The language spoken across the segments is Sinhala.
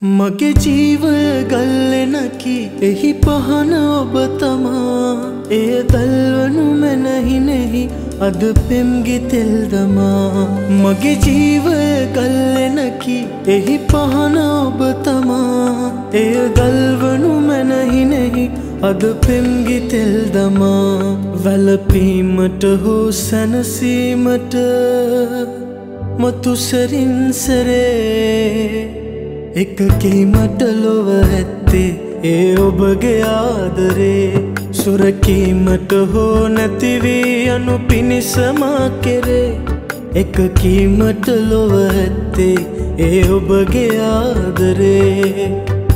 मगे जीवය ගල්ලෙනකි එහි පහන ඔබ තමා එය දල්වනු මැනහිනෙහි අද පෙම්ගි තෙල් දමා මගේ ජීවය ගල්ලෙනකි එහි පහන ඔබ තමා එය දල්වනු මැනහිනෙහි අද පෙම්ගි තෙල් දමා වැළපීමට හෝ සැනසීමට මතු සැරින් සැරේ එකකීමට ලොව ඇත්තේ ඒ ඔබගේ ආදරේ සුරකීමට හෝ නැතිවී යනු පිණිස මා කෙරේ එකකීමට ලොව ඇත්තේ ඒ ඔබගේ ආදරේ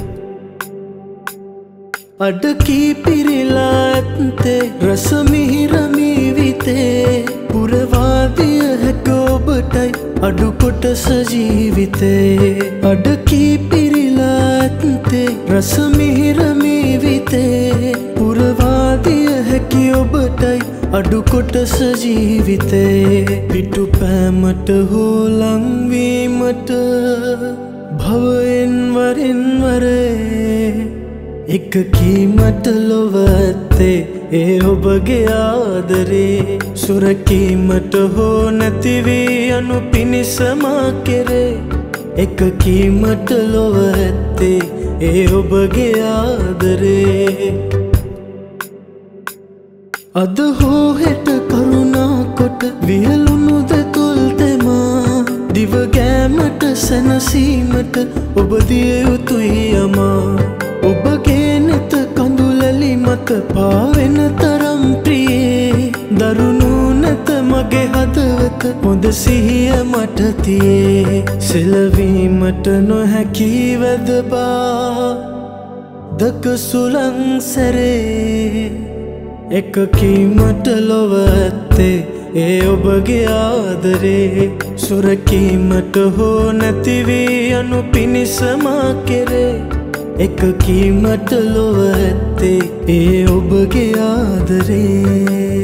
අඩකී පිරිලා ඇත්තේ රස මිහිර මීවිතේ පුරවාදිය හැක ඔබටයි අඩු කොටස ජීවිතේ අඩකී පිරිලා ඇත්තේ රස මිහිර මීවිතේ පුරවාදිය හැකි ඔබටයි අඩු කොටස ජීවිතේ පිටු පෑමට හෝ ලංවීමට භවයෙන් වරින් වරේ එකකීමට ලොව ඇත්තේ ඒ ඔබගේ ආදරේ සුරකීමට හෝ නැතිවී යනු පිණිස මා කෙරේ එකකීමට ලොව ඇත්තේ ඒ ඔබගේ ආදරේ අද හෝ හෙට කරුණා කොට වියලුණු දෙතුල් තෙමා දිව ගෑමට සැනසීමට ඔබ දිය යුතුයි යමා ඔබගේ නෙත කඳුලැලි මත පාවෙන තරම් ප්‍රියේ දරුණු නැත මගේ හදවත හොඳ සිහිය මට තියේ සෙලවීමට නොහැකි වැදබා දක සුළං සැරේ එකකීමට ලොව ඇත්තේ ඒ ඔබගේ ආදරේ සුරකීමට හෝ නැතිවී යනු පිණිස මා කෙරේ එකකීමට ලොව ඇත්තේ ඒ ඔබගේ ආදරේ